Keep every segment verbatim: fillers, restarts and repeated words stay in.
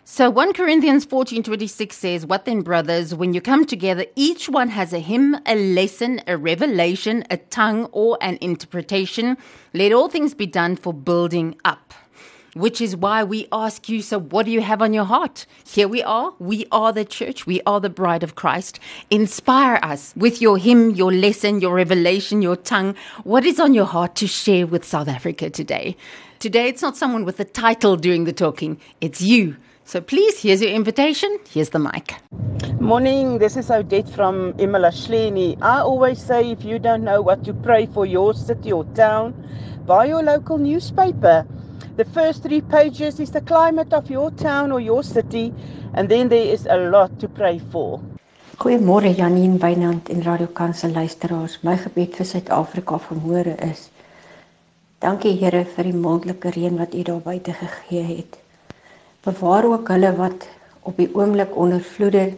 So First Corinthians fourteen twenty-six says, "What then, brothers, when you come together, each one has a hymn, a lesson, a revelation, a tongue, or an interpretation. Let all things be done for building up." Which is why we ask you, so what do you have on your heart? Here we are. We are the church. We are the bride of Christ. Inspire us with your hymn, your lesson, your revelation, your tongue. What is on your heart to share with South Africa today? Today, it's not someone with a title doing the talking. It's you. So please, here's your invitation. Here's the mic. Morning, this is Odette from eMalahleni. I always say, if you don't know what to pray for your city or town, buy your local newspaper. The first three pages is the climate of your town or your city, and then there is a lot to pray for. Goeiemôre Janine Wynand en Radio Kansel luisteraars. My gebed vir Suid-Afrika vanmôre is: dankie Here vir die mondelike reën wat U daar buite gegee het. Bewaar ook hulle wat op die oomblik onder vloede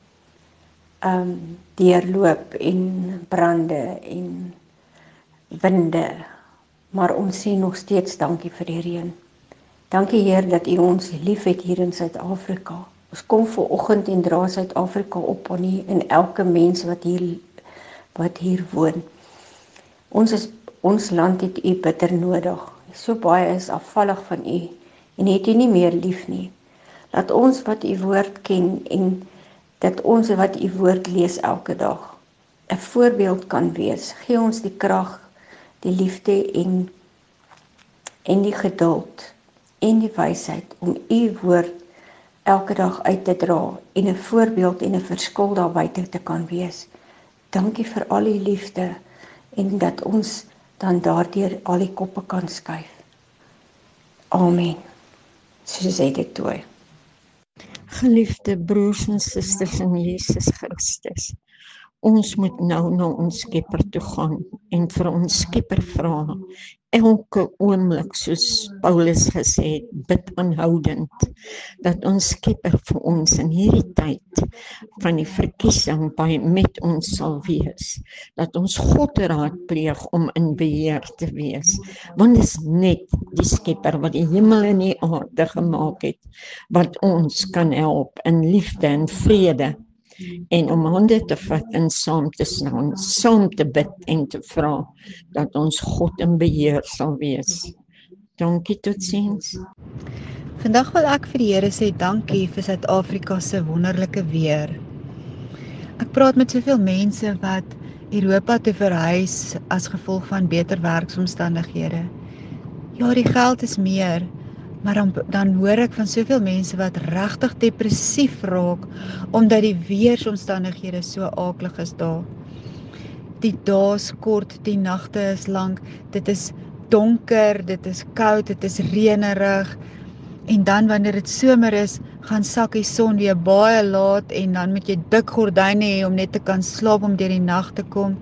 um, deurloop en brande en winde. Maar ons sê nog steeds dankie vir die reën. Dankie Heer dat U ons liefhet hier in Suid-Afrika. Ons kom ver oggend en dra Suid-Afrika op aan U en elke mens wat hier wat hier woon. Ons is ons land het U bitter nodig. So baie is afvallig van U en het U nie meer lief nie. Laat ons wat U woord ken en dat ons wat U woord lees elke dag 'n voorbeeld kan wees. Gee ons die krag, die liefde en en die geduld en die wysheid om U woord elke dag uit te dra en 'n voorbeeld en 'n verskil daar buite te kan wees. Dankie vir al U liefde en dat ons dan daardeur al die koppe kan skuif. Amen. Soos hy dit toe. Geliefde broers en susters in Jesus Christus, ons moet nou na ons Skepper toe gaan en vir ons Skepper vra, elke oomblik soos Paulus gesê het, bid aanhoudend, dat ons Skepper vir ons in hierdie tyd van die verkiesing by met ons sal wees, dat ons God raadpleeg om in beheer te wees, want dit is net die Skepper wat die hemel en die aarde gemaak het, wat ons kan help in liefde en vrede, en om hande te vat en saam te staan, saam te bid en te vra, dat ons God in beheer sal wees. Dankie, totsiens. Vandag wil ek vir die Here sê dankie vir Suid-Afrika se wonderlike weer. Ek praat met soveel mense wat Europa toe verhuis as gevolg van beter werksomstandighede. Ja, die geld is meer, maar dan, dan hoor ek van soveel mense wat regtig depressief raak, omdat die weersomstandighede so aaklig is daar. Die dae is kort, die nagte is lank, dit is donker, dit is koud, dit is reënerig, en dan wanneer dit somer is, gaan sak die son weer baie laat, en dan moet jy dik gordyne hê om net te kan slaap om deur die nag te kom.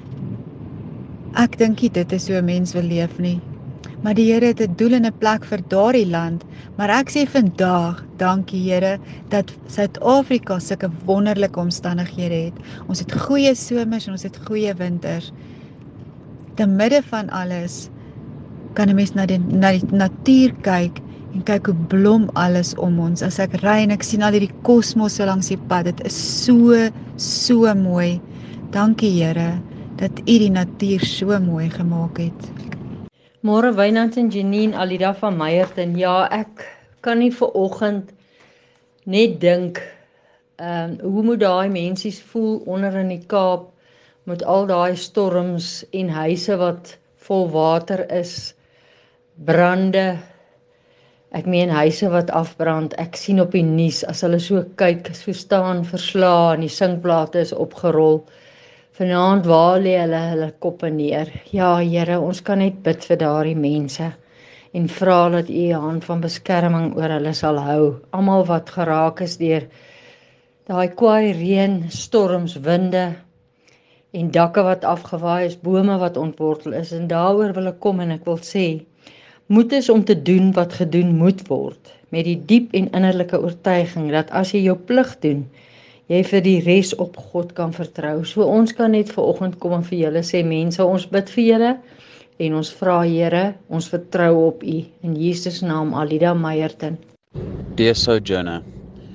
Ek dink nie dit is so 'n mens wil leef nie. Maar die Here het 'n doel en 'n plek vir daardie land, maar ek sê vandag, dankie Here, dat Suid-Afrika sulke wonderlike omstandighede het. Ons het goeie somers en ons het goeie winters. Te midde van alles, kan 'n mens na die, na die natuur kyk, en kyk hoe blom alles om ons. As ek ry en ek sien al hierdie kosmos so langs die pad, dit is so, so mooi. Dankie Here, dat U die natuur so mooi gemaak het. Môre Wynand en Janine, Alida van Meyerton. Ja, ek kan nie vir oggend net dink, um, hoe moet daai mensies voel onder in die Kaap, met al daai storms en huise wat vol water is, brande, ek meen huise wat afbrand. Ek sien op die nuus, as hulle so kyk, so staan verslae en die singplate is opgerol. Vanaand waar lê hulle hulle koppe neer. Ja, Here, ons kan net bid vir daardie mense en vra dat U 'n hand van beskerming oor hulle sal hou. Almal wat geraak is deur daai kwaai reën, storms, winde en dakke wat afgewaai is, bome wat ontwortel is, en daaroor wil ek kom en ek wil sê, moed is om te doen wat gedoen moet word, met die diep en innerlike oortuiging dat as jy jou plig doen, jy vir die res op God kan vertrou. So ons kan net vir oggend kom en vir julle sê, mense, ons bid vir julle en ons vra Here, ons vertrou op U. In Jesus naam, Alida Meyerton. Dear Sojourner,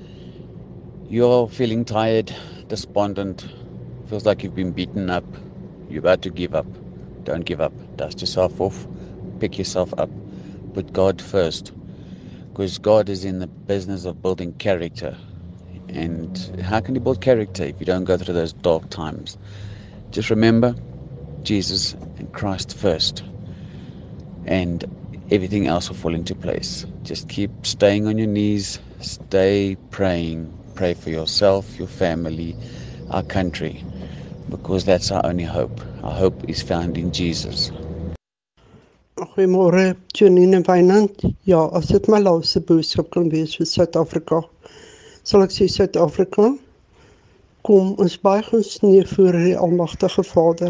you're feeling tired, despondent, feels like you've been beaten up, you're about to give up. Don't give up. Dust yourself off, pick yourself up, put God first, because God is in the business of building character. And how can you build character if you don't go through those dark times? Just remember Jesus and Christ first, and everything else will fall into place. Just keep staying on your knees, stay praying, pray for yourself, your family, our country, because that's our only hope. Our hope is found in Jesus. Goeiemôre, Janine Wynand. Ja, as dit my laaste boodskap kan wees vir Suid-Afrika, sal ek sê Suid-Afrika, kom ons buig ons neer voor die Almagtige Vader.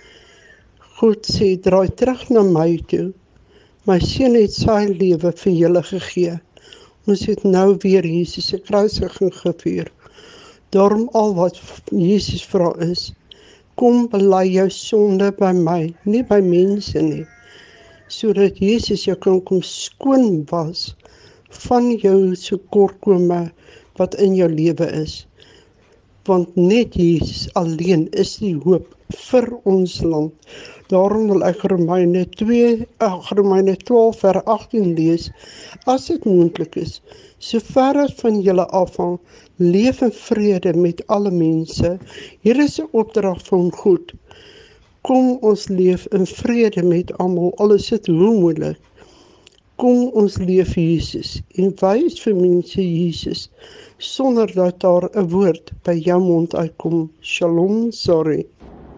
God sê, draai terug na my toe. My seun het sy lewe vir julle gegee. Ons het nou weer Jesus se kruisiging gevier. Daarom al wat Jesus vra is, kom bely jou sonde by my, nie by mense nie, sodat Jesus jou kan kom skoon was van jou tekortkome wat in jou lewe is. Want net Jesus alleen is die hoop vir ons land. Daarom wil ek Romeine twee, ag Romeine twaalf vers agttien lees. As dit moontlik is, sover as van julle afhang, leef in vrede met alle mense. Hier is 'n opdrag van God. Kom ons leef in vrede met almal, al is dit hoe moeilik. Kom ons leef Jesus en wys vir mense Jesus, sonder dat daar 'n woord by jou mond uitkom. Shalom, sorry.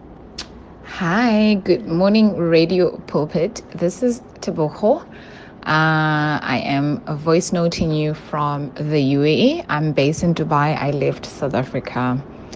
Hi, good morning, Radio Pulpit. This is Teboho. Uh, I am voice noting you from the U A E. I'm based in Dubai. I left South Africa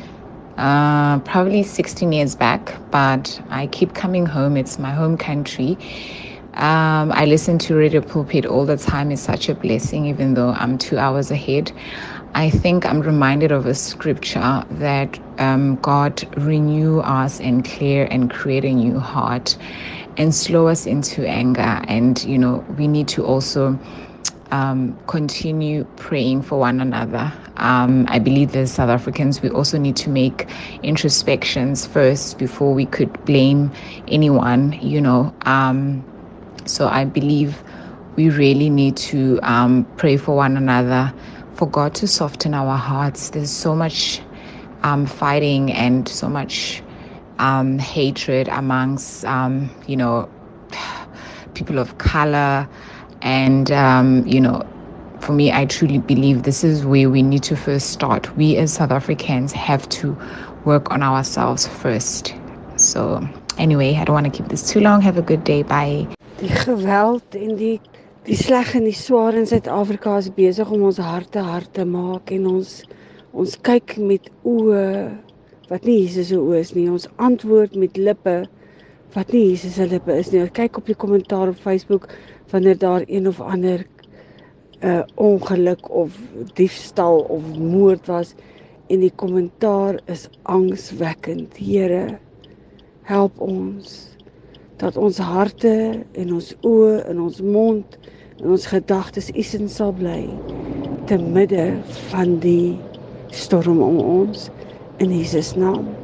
uh, probably sixteen years back, but I keep coming home. It's my home country. Um, I listen to Radio Pulpit all the time. It's such a blessing, even though I'm two hours ahead. I think I'm reminded of a scripture that um, God renew us and clear and create a new heart and slow us into anger. And, you know, we need to also um, continue praying for one another. Um, I believe as South Africans, we also need to make introspections first before we could blame anyone, you know. Um, so I believe we really need to um, pray for one another, for God to soften our hearts. There's so much um, fighting and so much um, hatred amongst, um, you know, people of color. And, um, you know, for me, I truly believe this is where we need to first start. We as South Africans have to work on ourselves first. So anyway, I don't want to keep this too long. Have a good day. Bye. Die geweld en die Die sleg en die swaar in Suid-Afrika is besig om ons harte hard te maak en ons ons kyk met oë wat nie Jesus se oë is nie. Ons antwoord met lippe wat nie Jesus se lippe is nie. Ons kyk op die kommentaar op Facebook wanneer daar een of ander uh, ongeluk of diefstal of moord was en die kommentaar is angswekkend. Here, help ons dat ons harte en ons oë en ons mond en ons gedagtes U sin sal bly te midde van die storm om ons in Jesus naam.